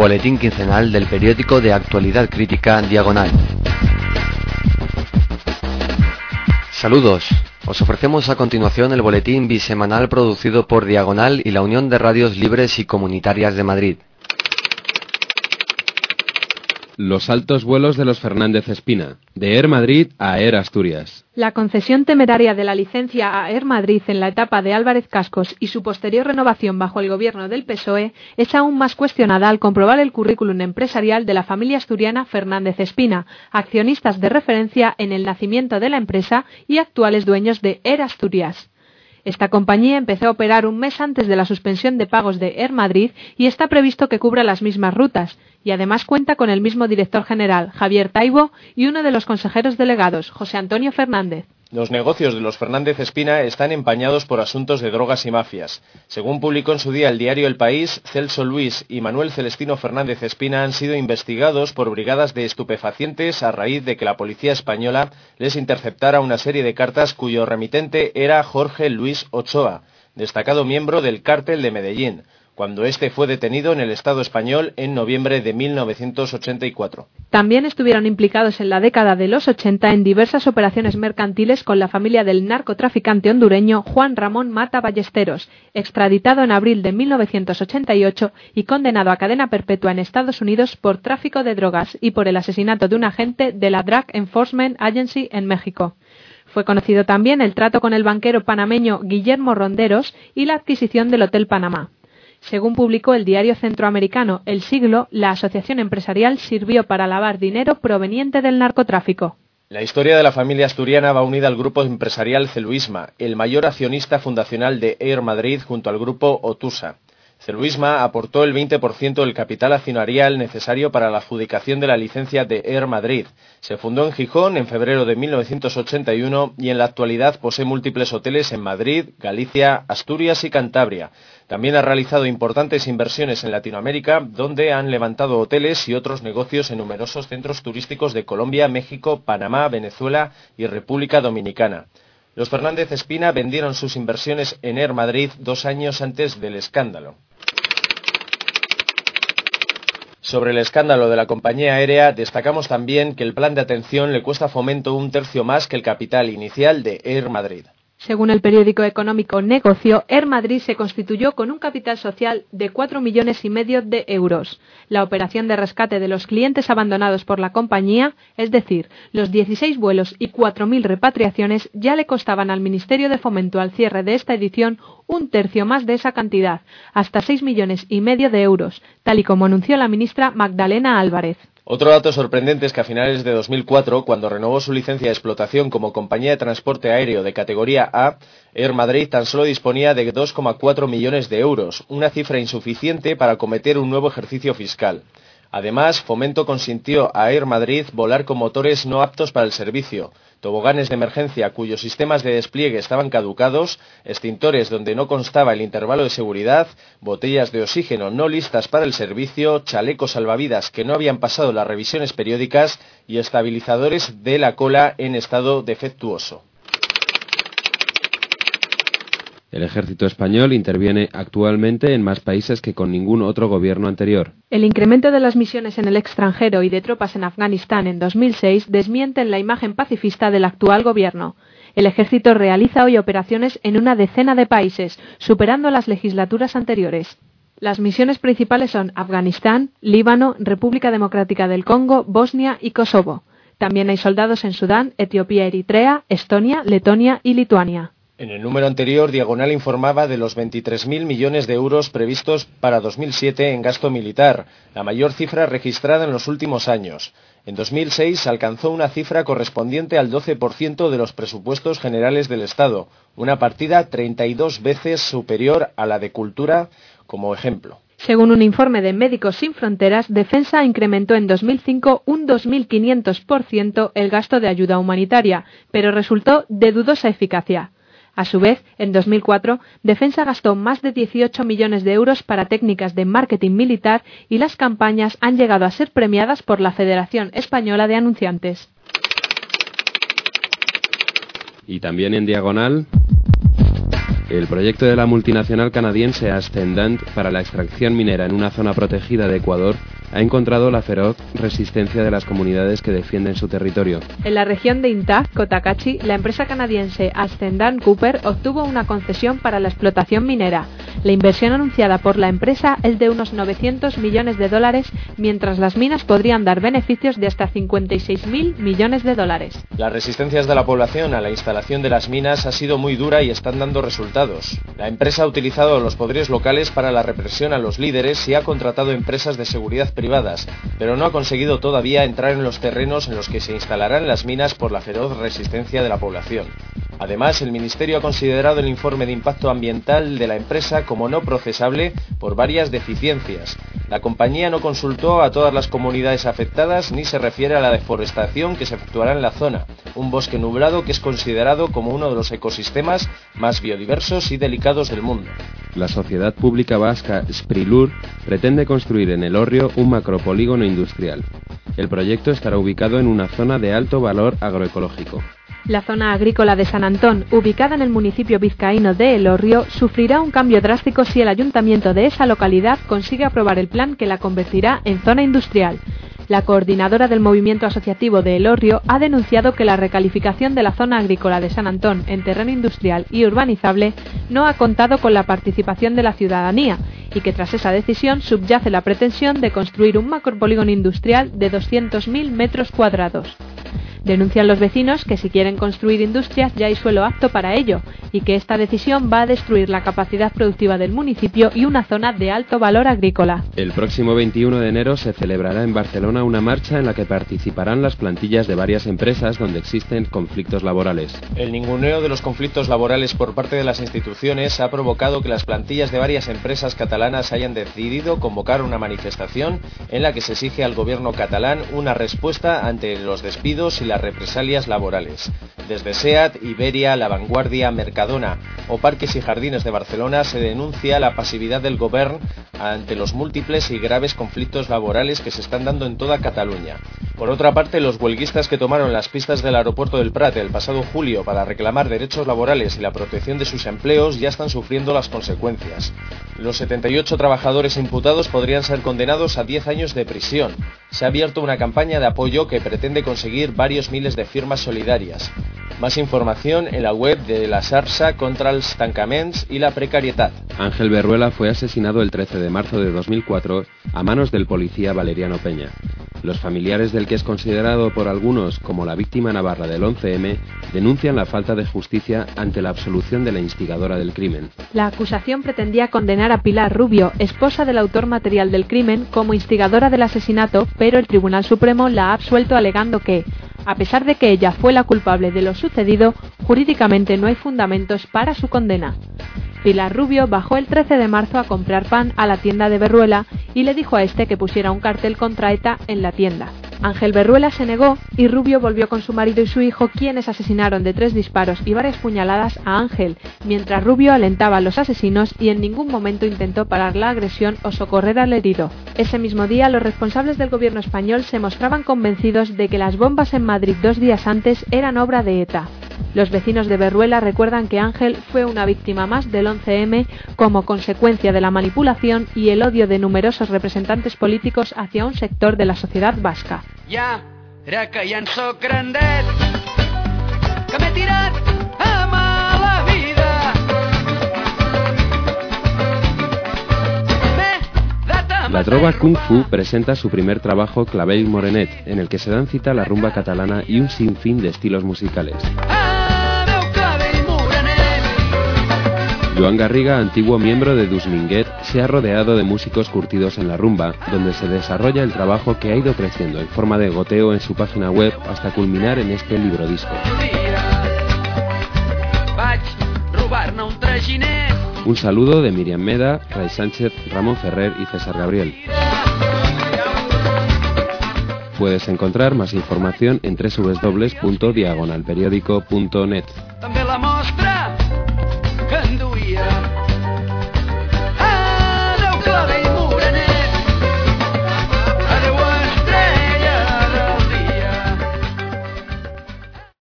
boletín quincenal del periódico de actualidad crítica Diagonal. Saludos, os ofrecemos a continuación el boletín bisemanal producido por Diagonal y la Unión de Radios Libres y Comunitarias de Madrid. Los altos vuelos de los Fernández Espina, de Air Madrid a Air Asturias. La concesión temeraria de la licencia a Air Madrid en la etapa de Álvarez Cascos y su posterior renovación bajo el gobierno del PSOE es aún más cuestionada al comprobar el currículum empresarial de la familia asturiana Fernández Espina, accionistas de referencia en el nacimiento de la empresa y actuales dueños de Air Asturias. Esta compañía empezó a operar un mes antes de la suspensión de pagos de Air Madrid y está previsto que cubra las mismas rutas, y además cuenta con el mismo director general, Javier Taibo, y uno de los consejeros delegados, José Antonio Fernández. Los negocios de los Fernández Espina están empañados por asuntos de drogas y mafias. Según publicó en su día el diario El País, Celso Luis y Manuel Celestino Fernández Espina han sido investigados por brigadas de estupefacientes a raíz de que la policía española les interceptara una serie de cartas cuyo remitente era Jorge Luis Ochoa, destacado miembro del Cártel de Medellín, cuando este fue detenido en el Estado español en noviembre de 1984. También estuvieron implicados en la década de los 80 en diversas operaciones mercantiles con la familia del narcotraficante hondureño Juan Ramón Mata Ballesteros, extraditado en abril de 1988 y condenado a cadena perpetua en Estados Unidos por tráfico de drogas y por el asesinato de un agente de la Drug Enforcement Agency en México. Fue conocido también el trato con el banquero panameño Guillermo Ronderos y la adquisición del Hotel Panamá. Según publicó el diario centroamericano El Siglo, la asociación empresarial sirvió para lavar dinero proveniente del narcotráfico. La historia de la familia asturiana va unida al grupo empresarial Celuisma, el mayor accionista fundacional de Air Madrid junto al grupo Otusa. Celuisma aportó el 20% del capital accionarial necesario para la adjudicación de la licencia de Air Madrid. Se fundó en Gijón en febrero de 1981 y en la actualidad posee múltiples hoteles en Madrid, Galicia, Asturias y Cantabria. También ha realizado importantes inversiones en Latinoamérica, donde han levantado hoteles y otros negocios en numerosos centros turísticos de Colombia, México, Panamá, Venezuela y República Dominicana. Los Fernández Espina vendieron sus inversiones en Air Madrid 2 años antes del escándalo. Sobre el escándalo de la compañía aérea, destacamos también que el plan de atención le cuesta a Fomento 1/3 más que el capital inicial de Air Madrid. Según el periódico económico Negocio, Air Madrid se constituyó con un capital social de 4,5 millones de euros. La operación de rescate de los clientes abandonados por la compañía, es decir, los 16 vuelos y 4.000 repatriaciones, ya le costaban al Ministerio de Fomento al cierre de esta edición 1/3 más de esa cantidad, hasta 6,5 millones de euros, tal y como anunció la ministra Magdalena Álvarez. Otro dato sorprendente es que a finales de 2004, cuando renovó su licencia de explotación como compañía de transporte aéreo de categoría A, Air Madrid tan solo disponía de 2,4 millones de euros, una cifra insuficiente para acometer un nuevo ejercicio fiscal. Además, Fomento consintió a Air Madrid volar con motores no aptos para el servicio, toboganes de emergencia cuyos sistemas de despliegue estaban caducados, extintores donde no constaba el intervalo de seguridad, botellas de oxígeno no listas para el servicio, chalecos salvavidas que no habían pasado las revisiones periódicas y estabilizadores de la cola en estado defectuoso. El ejército español interviene actualmente en más países que con ningún otro gobierno anterior. El incremento de las misiones en el extranjero y de tropas en Afganistán en 2006 desmienten la imagen pacifista del actual gobierno. El ejército realiza hoy operaciones en una decena de países, superando las legislaturas anteriores. Las misiones principales son Afganistán, Líbano, República Democrática del Congo, Bosnia y Kosovo. También hay soldados en Sudán, Etiopía, Eritrea, Estonia, Letonia y Lituania. En el número anterior, Diagonal informaba de los 23.000 millones de euros previstos para 2007 en gasto militar, la mayor cifra registrada en los últimos años. En 2006 alcanzó una cifra correspondiente al 12% de los presupuestos generales del Estado, una partida 32 veces superior a la de Cultura, como ejemplo. Según un informe de Médicos Sin Fronteras, Defensa incrementó en 2005 un 2.500% el gasto de ayuda humanitaria, pero resultó de dudosa eficacia. A su vez, en 2004, Defensa gastó más de 18 millones de euros para técnicas de marketing militar y las campañas han llegado a ser premiadas por la Federación Española de Anunciantes. Y también en Diagonal, El proyecto de la multinacional canadiense Ascendant para la extracción minera en una zona protegida de Ecuador ha encontrado la feroz resistencia de las comunidades que defienden su territorio. En la región de Intag, Cotacachi, la empresa canadiense Ascendant Cooper obtuvo una concesión para la explotación minera. La inversión anunciada por la empresa es de unos 900 millones de dólares, mientras las minas podrían dar beneficios de hasta 56.000 millones de dólares. Las resistencias de la población a la instalación de las minas ha sido muy dura y están dando resultados. La empresa ha utilizado los poderes locales para la represión a los líderes y ha contratado empresas de seguridad privadas, pero no ha conseguido todavía entrar en los terrenos en los que se instalarán las minas por la feroz resistencia de la población. Además, el Ministerio ha considerado el informe de impacto ambiental de la empresa como no procesable por varias deficiencias. La compañía no consultó a todas las comunidades afectadas ni se refiere a la deforestación que se efectuará en la zona, un bosque nublado que es considerado como uno de los ecosistemas más biodiversos y delicados del mundo. La sociedad pública vasca Sprilur pretende construir en Elorrio un macropolígono industrial. El proyecto estará ubicado en una zona de alto valor agroecológico. La zona agrícola de San Antón, ubicada en el municipio vizcaíno de Elorrio, sufrirá un cambio drástico si el ayuntamiento de esa localidad consigue aprobar el plan que la convertirá en zona industrial. La coordinadora del movimiento asociativo de Elorrio ha denunciado que la recalificación de la zona agrícola de San Antón en terreno industrial y urbanizable no ha contado con la participación de la ciudadanía y que tras esa decisión subyace la pretensión de construir un macropolígono industrial de 200.000 metros cuadrados. Denuncian los vecinos que si quieren construir industrias ya hay suelo apto para ello y que esta decisión va a destruir la capacidad productiva del municipio y una zona de alto valor agrícola. El próximo 21 de enero se celebrará en Barcelona una marcha en la que participarán las plantillas de varias empresas donde existen conflictos laborales. El ninguneo de los conflictos laborales por parte de las instituciones ha provocado que las plantillas de varias empresas catalanas hayan decidido convocar una manifestación en la que se exige al gobierno catalán una respuesta ante los despidos y las represalias laborales. Desde SEAT, Iberia, La Vanguardia, Mercadona o Parques y Jardines de Barcelona se denuncia la pasividad del Govern ante los múltiples y graves conflictos laborales que se están dando en toda Cataluña. Por otra parte, los huelguistas que tomaron las pistas del aeropuerto del Prat el pasado julio para reclamar derechos laborales y la protección de sus empleos ya están sufriendo las consecuencias. Los 78 trabajadores imputados podrían ser condenados a 10 años de prisión. Se ha abierto una campaña de apoyo que pretende conseguir varios miles de firmas solidarias. Más información en la web de la Xarxa contra els tancaments y la precariedad. Ángel Berruela fue asesinado el 13 de marzo de 2004 a manos del policía Valeriano Peña. Los familiares del que es considerado por algunos como la víctima navarra del 11M denuncian la falta de justicia ante la absolución de la instigadora del crimen. La acusación pretendía condenar a Pilar Rubio, esposa del autor material del crimen, como instigadora del asesinato, pero el Tribunal Supremo la ha absuelto alegando que, a pesar de que ella fue la culpable de lo sucedido, jurídicamente no hay fundamentos para su condena. Pilar Rubio bajó el 13 de marzo a comprar pan a la tienda de Berruela y le dijo a este que pusiera un cartel contra ETA en la tienda. Ángel Berruela se negó y Rubio volvió con su marido y su hijo, quienes asesinaron de 3 disparos y varias puñaladas a Ángel, mientras Rubio alentaba a los asesinos y en ningún momento intentó parar la agresión o socorrer al herido. Ese mismo día, los responsables del gobierno español se mostraban convencidos de que las bombas en Madrid 2 días antes eran obra de ETA. Los vecinos de Berruela recuerdan que Ángel fue una víctima más del 11M como consecuencia de la manipulación y el odio de numerosos representantes políticos hacia un sector de la sociedad vasca. Ja en soc grandet, que m'he tirat a mala vida. La trova Kung Fu presenta su primer trabajo Clavell Morenet, en el que se dan cita la rumba catalana y un sinfín de estilos musicales. Joan Garriga, antiguo miembro de Dusminguet, se ha rodeado de músicos curtidos en la rumba, donde se desarrolla el trabajo que ha ido creciendo en forma de goteo en su página web hasta culminar en este librodisco. Un saludo de Miriam Meda, Ray Sánchez, Ramón Ferrer y César Gabriel. Puedes encontrar más información en www.diagonalperiódico.net.